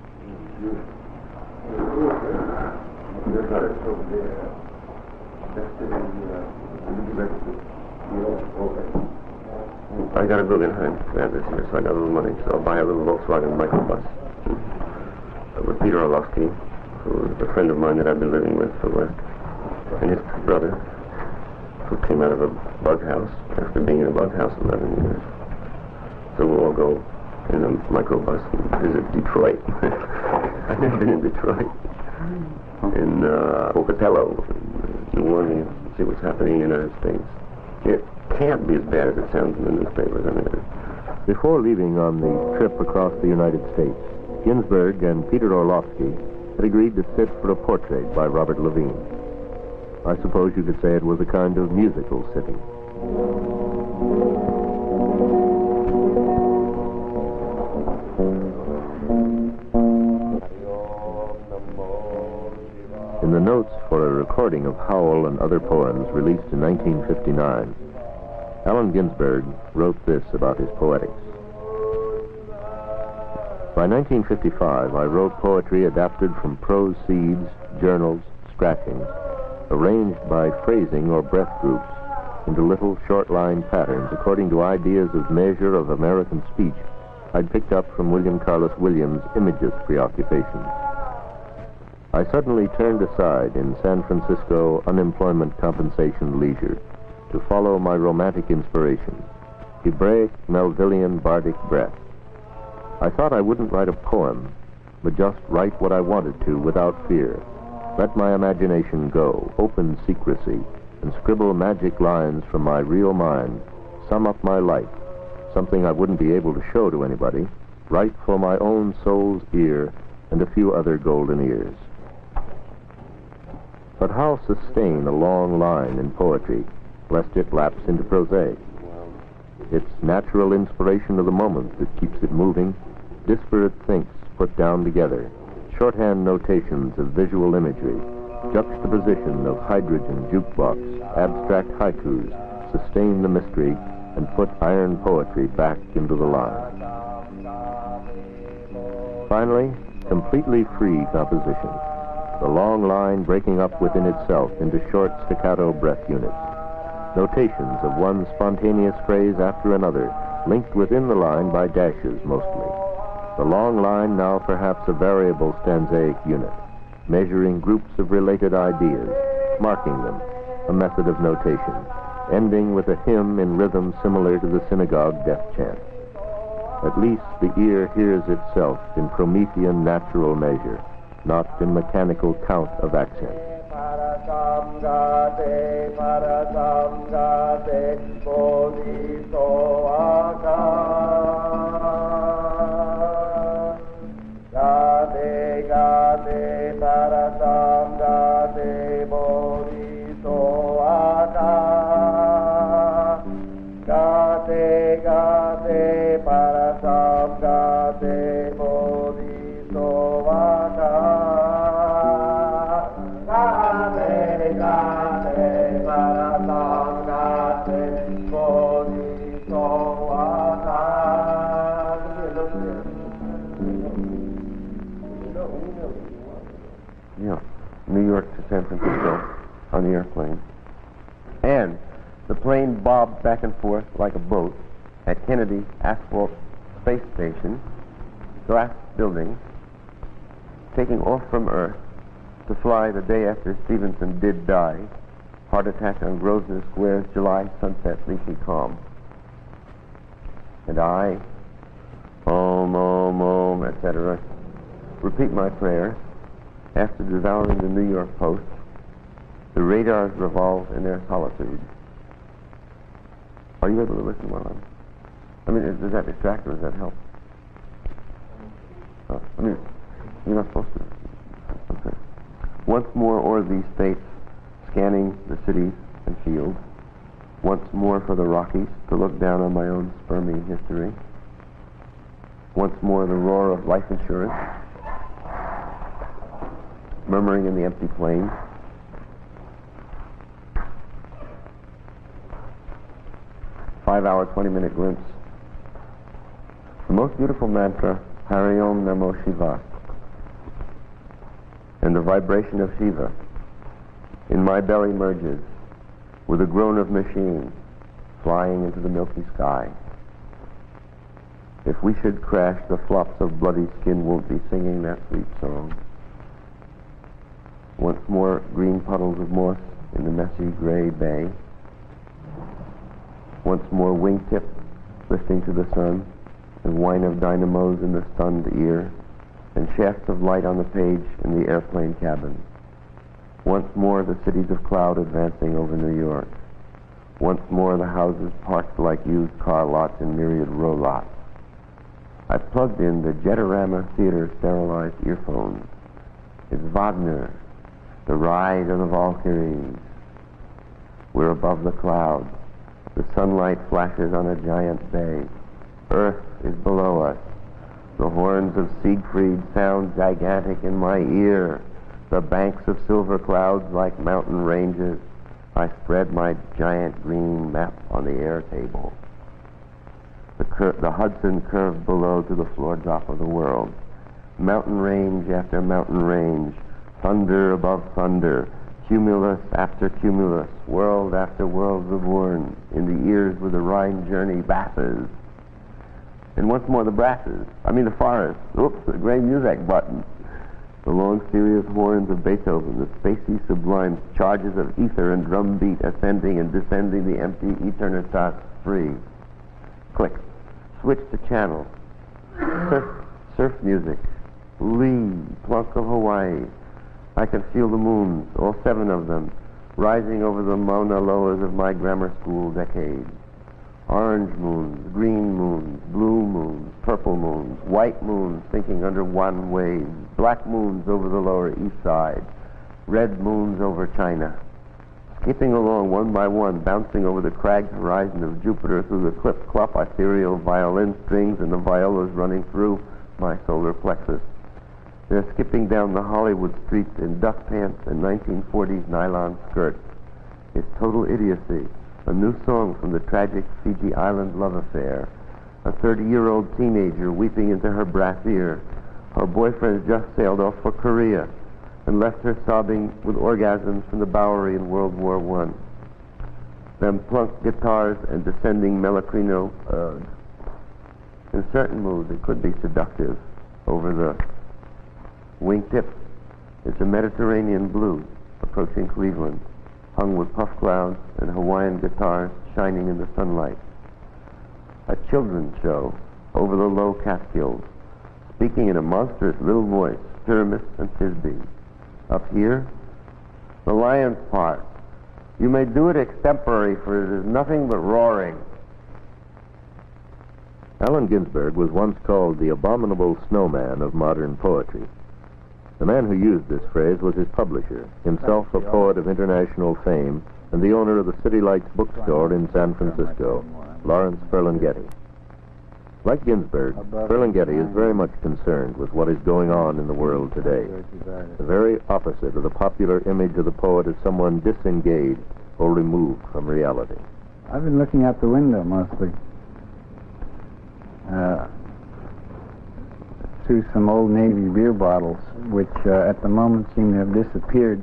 I got a Guggenheim grant this year, so I got a little money, so I'll buy a little Volkswagen microbus. With Peter Orlovsky, who is a friend of mine that I've been living with for the last, and his brother, who came out of a bug house after being in a bug house 11 years. So we'll all go in a microbus and visit Detroit. I've never been in Detroit. In Pocatello, New Orleans, see what's happening in the United States. It can't be as bad as it sounds in the newspapers. I mean, before leaving on the trip across the United States, Ginsburg and Peter Orlovsky had agreed to sit for a portrait by Robert Levine. I suppose you could say it was a kind of musical sitting. In the notes for a recording of Howl and Other Poems released in 1959, Allen Ginsberg wrote this about his poetics. By 1955, I wrote poetry adapted from prose seeds, journals, scratchings, arranged by phrasing or breath groups into little short-line patterns according to ideas of measure of American speech I'd picked up from William Carlos Williams' Imagist preoccupations. I suddenly turned aside in San Francisco unemployment compensation leisure to follow my romantic inspiration, Hebraic, Melvillian, bardic breath. I thought I wouldn't write a poem, but just write what I wanted to without fear. Let my imagination go, open secrecy, and scribble magic lines from my real mind, sum up my life, something I wouldn't be able to show to anybody, write for my own soul's ear and a few other golden ears. But how sustain a long line in poetry, lest it lapse into prosaic? It's natural inspiration of the moment that keeps it moving, disparate thinks put down together, shorthand notations of visual imagery, juxtaposition of hydrogen jukebox, abstract haikus, sustain the mystery, and put iron poetry back into the line. Finally, completely free composition, the long line breaking up within itself into short staccato breath units, notations of one spontaneous phrase after another, linked within the line by dashes mostly. The long line now perhaps a variable stanzaic unit, measuring groups of related ideas, marking them, a method of notation, ending with a hymn in rhythm similar to the synagogue death chant. At least the ear hears itself in Promethean natural measure, not in mechanical count of accents. New York to San Francisco on the airplane. And the plane bobbed back and forth like a boat at Kennedy Asphalt Space Station, glass building, taking off from Earth to fly the day after Stevenson did die. Heart attack on Grosvenor Square's July sunset, leafy calm. and I, Om, etc., repeat my prayers. After devouring the New York Post, the radars revolve in their solitude. Are you able to listen while does that distract or does that help? You're not supposed to. Okay. Once more o'er these states, scanning the cities and fields. Once more for the Rockies to look down on my own spermy history. Once more the roar of life insurance, murmuring in the empty plain. Five-hour, 20-minute glimpse. The most beautiful mantra, Hari Om Namo Shiva. And the vibration of Shiva in my belly merges with a groan of machine flying into the milky sky. If we should crash, the flops of bloody skin won't be singing that sweet song. Once more, green puddles of moss in the messy gray bay. Once more, wingtip lifting to the sun, and whine of dynamos in the stunned ear, and shafts of light on the page in the airplane cabin. Once more, the cities of cloud advancing over New York. Once more, the houses parked like used car lots in myriad row lots. I plugged in the Jetorama Theater sterilized earphones. It's Wagner, the Ride of the Valkyries. We're above the clouds. The sunlight flashes on a giant bay. Earth is below us. The horns of Siegfried sound gigantic in my ear. The banks of silver clouds like mountain ranges. I spread my giant green map on the air table. The Hudson curved below to the floor drop of the world. Mountain range after mountain range. Thunder above thunder. Cumulus after cumulus. World after world reborn. In the ears with the Rhine journey basses. And once more the the forest. Oops, the gray music button. The long serious horns of Beethoven, the spacey sublime charges of ether and drum beat ascending and descending the empty eternitas free. Click. Switch to channel. Surf music. Lee, Plunk of Hawaii. I can feel the moons, all 7 of them, rising over the Mauna Loas of my grammar school decade. Orange moons, green moons, blue moons, purple moons, white moons sinking under one wave, black moons over the Lower East Side, red moons over China. Skipping along one by one, bouncing over the cragged horizon of Jupiter through the clip-clop ethereal violin strings and the violas running through my solar plexus. They're skipping down the Hollywood streets in duck pants and 1940s nylon skirts. It's total idiocy. A new song from the tragic Fiji Island love affair. A 30-year-old teenager weeping into her brass ear. Her boyfriend just sailed off for Korea and left her sobbing with orgasms from the Bowery in World War I. Them plunk guitars and descending Melocrino urge. In certain moods, it could be seductive. Over the wingtip, it's a Mediterranean blue approaching Cleveland, hung with puff clouds and Hawaiian guitars shining in the sunlight. A children's show over the low Catskills, speaking in a monstrous little voice, Pyramus and Thisbe. Up here, the lion's part. You may do it extempore, for it is nothing but roaring. Allen Ginsberg was once called the abominable snowman of modern poetry. The man who used this phrase was his publisher, himself a poet of international fame and the owner of the City Lights bookstore in San Francisco, Lawrence Ferlinghetti. Like Ginsberg, Ferlinghetti is very much concerned with what is going on in the world today. The very opposite of the popular image of the poet as someone disengaged or removed from reality. I've been looking out the window mostly. Through some old Navy beer bottles, which at the moment seem to have disappeared.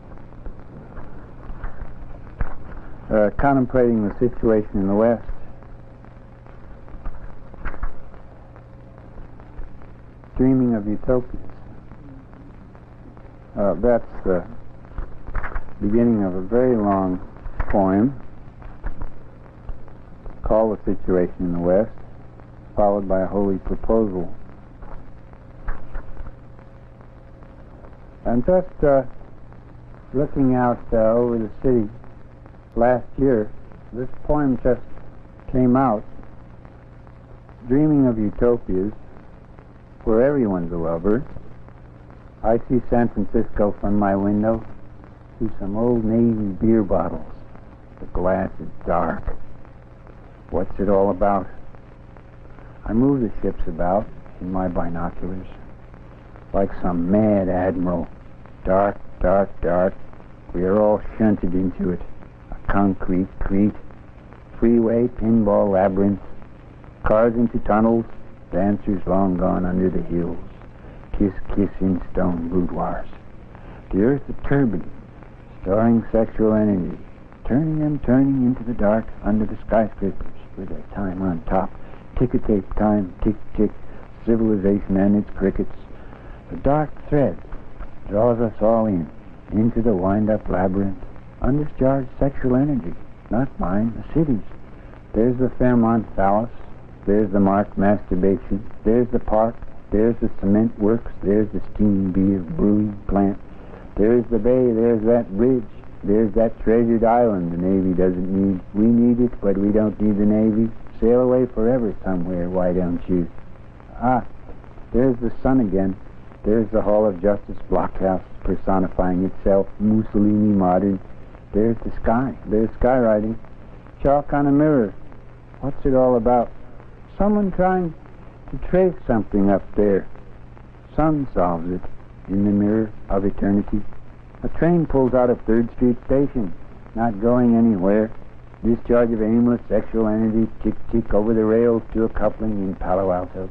Contemplating the situation in the West. Dreaming of utopias. That's the beginning of a very long poem called The Situation in the West. followed by a holy proposal. I'm just looking out over the city last year. This poem just came out, dreaming of utopias where everyone's a lover. I see San Francisco from my window through some old Navy beer bottles. The glass is dark. What's it all about? I move the ships about in my binoculars like some mad admiral. Dark, dark, dark. We are all shunted into it. A concrete Crete, freeway, pinball labyrinth, cars into tunnels, dancers long gone under the hills, kiss, kiss in stone boudoirs. The earth a turbine, storing sexual energy, turning them, turning into the dark under the skyscrapers with their time on top. Ticker-tape time, tick-tick, civilization and its crickets. The dark thread draws us all in, into the wind-up labyrinth. Undischarged sexual energy, not mine, the city's. There's the Fairmont phallus, there's the marked masturbation, there's the park, there's the cement works, there's the steam beer brewing plant, there's the bay, there's that bridge, there's that treasured island the Navy doesn't need. We need it, but we don't need the Navy. Sail away forever somewhere, why don't you? There's the sun again. There's the Hall of Justice blockhouse personifying itself, Mussolini modern. There's the sky. There's skywriting. Chalk on a mirror. What's it all about? Someone trying to trace something up there. Sun solves it in the mirror of eternity. A train pulls out of 3rd Street Station, not going anywhere. Discharge of aimless sexual energy, tick-tick over the rails to a coupling in Palo Alto.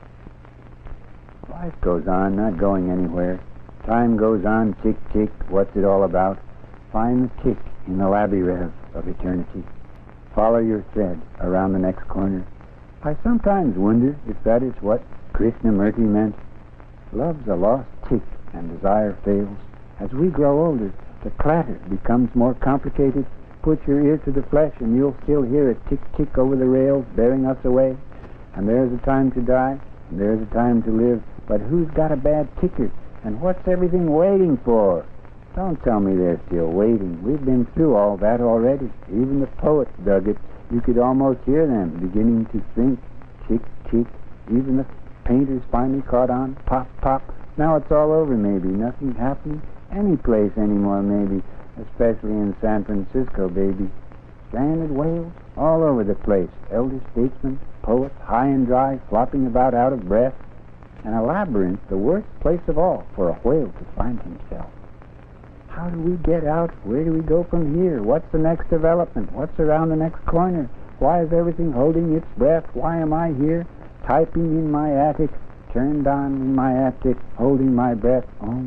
Life goes on, not going anywhere. Time goes on, tick-tick. What's it all about? Find the tick in the labyrinth of eternity. Follow your thread around the next corner. I sometimes wonder if that is what Krishnamurti meant. Love's a lost tick and desire fails. As we grow older, the clatter becomes more complicated. Put your ear to the flesh and you'll still hear it tick-tick over the rails, bearing us away. And there's a time to die, and there's a time to live. But who's got a bad ticker? And what's everything waiting for? Don't tell me they're still waiting. We've been through all that already. Even the poets dug it. You could almost hear them beginning to think. Tick-tick. Even the painters finally caught on. Pop, pop. Now it's all over maybe. Nothing happening any place anymore maybe. Especially in San Francisco, baby. Stranded whales all over the place. Elder statesmen, poets, high and dry, flopping about out of breath. And a labyrinth, the worst place of all for a whale to find himself. How do we get out? Where do we go from here? What's the next development? What's around the next corner? Why is everything holding its breath? Why am I here? Typing in my attic, turned on in my attic, holding my breath.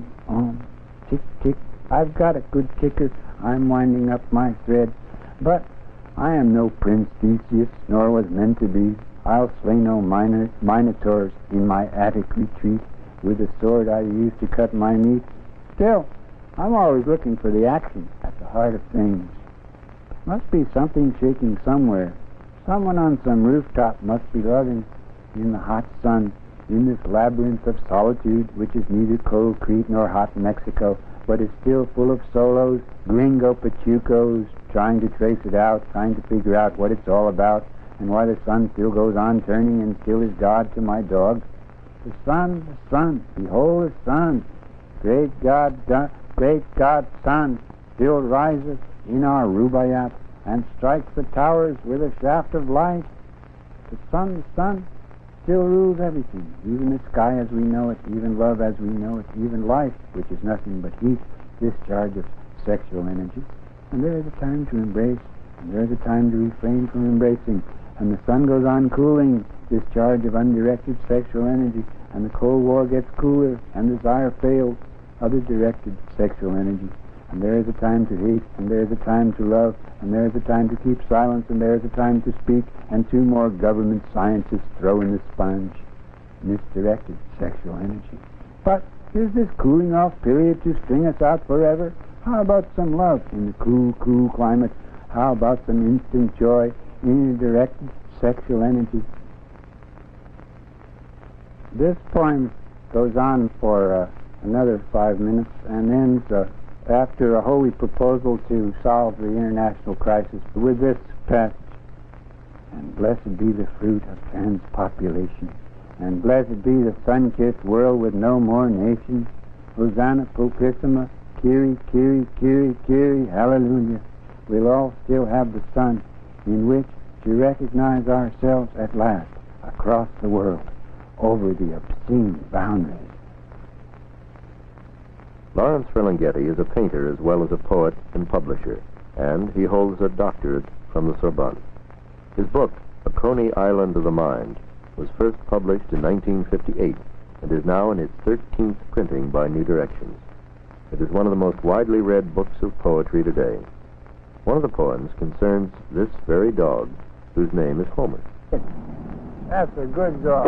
Tick, tick. I've got a good ticker. I'm winding up my thread. But I am no Prince Theseus, nor was meant to be. I'll slay no minotaurs in my attic retreat with the sword I used to cut my meat. Still, I'm always looking for the action at the heart of things. Must be something shaking somewhere. Someone on some rooftop must be loving in the hot sun, in this labyrinth of solitude, which is neither cold Crete nor hot Mexico, but is still full of solos, gringo pachucos, trying to trace it out, trying to figure out what it's all about, and why the sun still goes on turning and still is God to my dog. The sun, behold the sun, great God, sun, still rises in our Rubaiyat and strikes the towers with a shaft of light. The sun still rules everything, even the sky as we know it, even love as we know it, even life, which is nothing but heat, discharge of sexual energy. And there is a time to embrace, and there is a time to refrain from embracing. And the sun goes on cooling, discharge of undirected sexual energy, and the Cold War gets cooler, and desire fails, other directed sexual energy. And there is a time to hate, and there is a time to love, and there is a time to keep silence, and there is a time to speak, and 2 more government scientists throw in the sponge. Misdirected sexual energy. But is this cooling off period to string us out forever? How about some love in the cool, cool climate? How about some instant joy in directed sexual energy? This poem goes on for another 5 minutes and ends after a holy proposal to solve the international crisis with this passage. And blessed be the fruit of man's population, and blessed be the sun-kissed world with no more nations. Hosanna, Pulpissima, Kyrie, Kyrie, Kyrie, Kyrie, hallelujah. We'll all still have the sun in which to recognize ourselves at last across the world over the obscene boundaries. Lawrence Ferlinghetti is a painter as well as a poet and publisher, and he holds a doctorate from the Sorbonne. His book, A Coney Island of the Mind, was first published in 1958 and is now in its 13th printing by New Directions. It is one of the most widely read books of poetry today. One of the poems concerns this very dog, whose name is Homer. That's a good dog.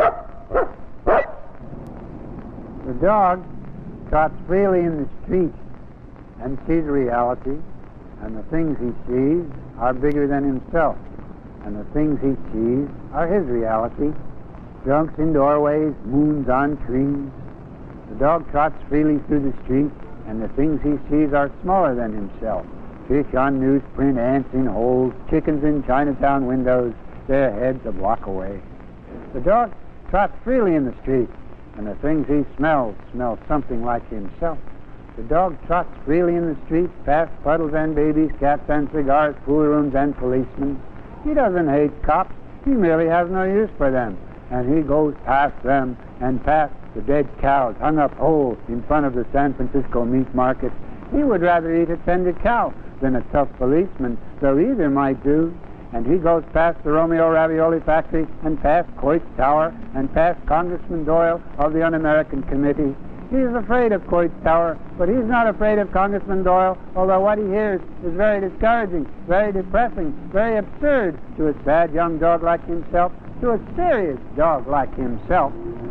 The dog trots freely in the street and sees reality, and the things he sees are bigger than himself, and the things he sees are his reality. Drunks in doorways, moons on trees. The dog trots freely through the street, and the things he sees are smaller than himself. Fish on newsprint, ants in holes, chickens in Chinatown windows, their heads a block away. The dog trots freely in the street, and the things he smells smell something like himself. The dog trots freely in the street, past puddles and babies, cats and cigars, pool rooms and policemen. He doesn't hate cops, he merely has no use for them. And he goes past them and past the dead cows hung up whole in front of the San Francisco meat market. He would rather eat a tender cow than a tough policeman, though either might do. And he goes past the Romeo Ravioli factory and past Coit's Tower and past Congressman Doyle of the Un-American Committee. He's afraid of Coit's Tower, but he's not afraid of Congressman Doyle, although what he hears is very discouraging, very depressing, very absurd to a sad young dog like himself, to a serious dog like himself.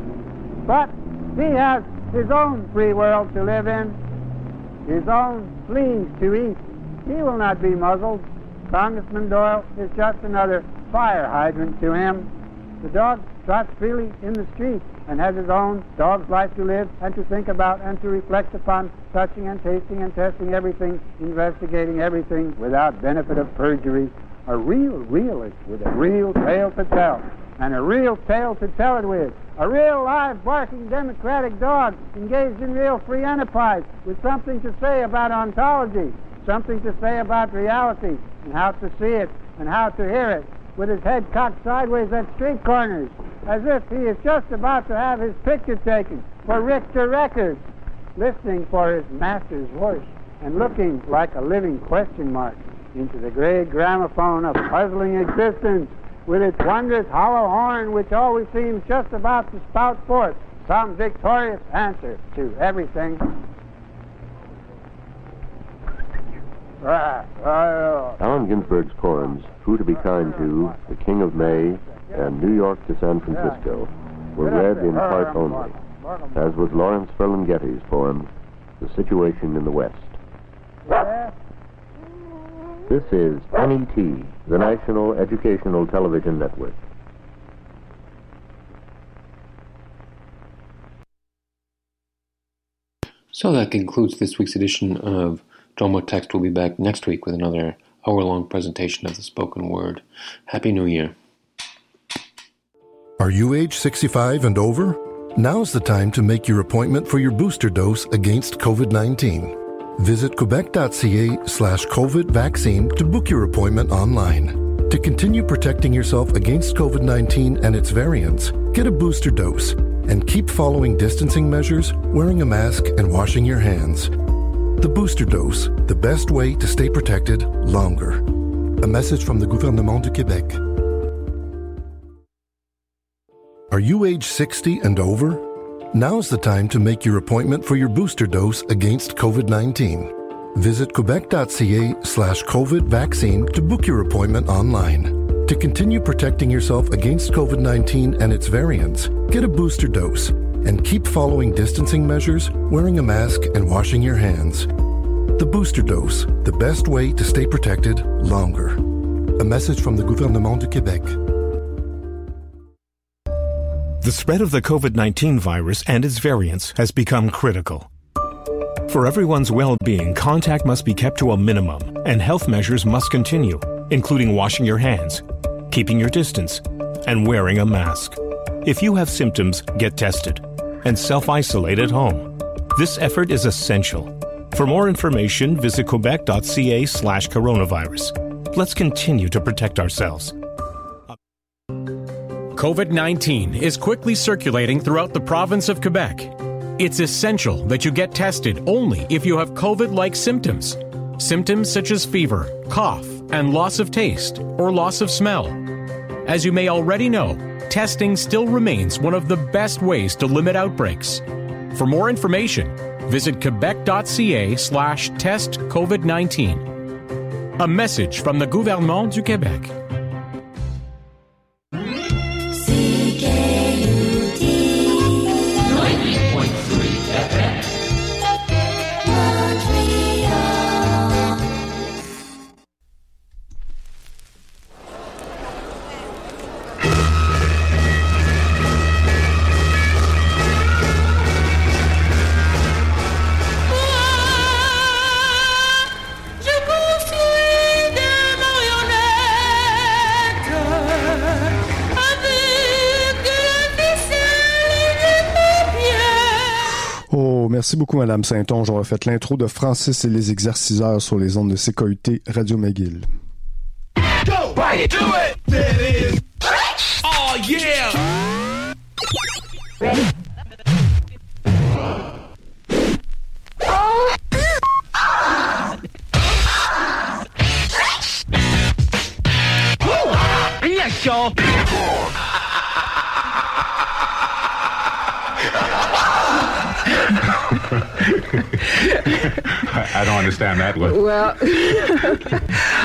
But he has his own free world to live in, his own fleas to eat. He will not be muzzled. Congressman Doyle is just another fire hydrant to him. The dog trots freely in the street and has his own dog's life to live and to think about and to reflect upon, touching and tasting and testing everything, investigating everything without benefit of perjury. A real realist with a real tale to tell, and a real tale to tell it with. A real live, barking, democratic dog engaged in real free enterprise with something to say about ontology, something to say about reality, and how to see it and how to hear it, with his head cocked sideways at street corners, as if he is just about to have his picture taken for Richter Records, listening for his master's voice and looking like a living question mark into the great gramophone of puzzling existence, with its wondrous hollow horn which always seems just about to spout forth some victorious answer to everything. Allen Ginsberg's poems, Who to Be Kind to, The King of May, and New York to San Francisco, were read in part only, as was Lawrence Ferlinghetti's poem, The Situation in the West. This is NET, the National Educational Television Network. So that concludes this week's edition of Jomo Text. We'll be back next week with another hour-long presentation of the spoken word. Happy New Year. Are you age 65 and over? Now's the time to make your appointment for your booster dose against COVID-19. Visit quebec.ca/COVID vaccine to book your appointment online. To continue protecting yourself against COVID-19 and its variants, get a booster dose and keep following distancing measures, wearing a mask, and washing your hands. The booster dose, the best way to stay protected longer. A message from the Gouvernement du Québec. Are you age 60 and over? Now's the time to make your appointment for your booster dose against COVID-19. Visit quebec.ca/COVID vaccine to book your appointment online. To continue protecting yourself against COVID-19 and its variants, get a booster dose and keep following distancing measures, wearing a mask, and washing your hands. The booster dose, the best way to stay protected longer. A message from the Gouvernement du Québec. The spread of the COVID-19 virus and its variants has become critical. For everyone's well-being, contact must be kept to a minimum, and health measures must continue, including washing your hands, keeping your distance, and wearing a mask. If you have symptoms, get tested and self-isolate at home. This effort is essential. For more information, visit quebec.ca/coronavirus. Let's continue to protect ourselves. COVID-19 is quickly circulating throughout the province of Quebec. It's essential that you get tested only if you have COVID-like symptoms. Symptoms such as fever, cough, and loss of taste or loss of smell. As you may already know, testing still remains one of the best ways to limit outbreaks. For more information, visit quebec.ca/testcovid19. A message from the Gouvernement du Québec. Merci beaucoup, Madame Saint-Onge. On a fait l'intro de Francis et les exerciceurs sur les ondes de CKUT Radio McGill. Go! Bite it! Do it! There it is! Oh, yeah! Ready? Yes, y'all! I don't understand that one. Well,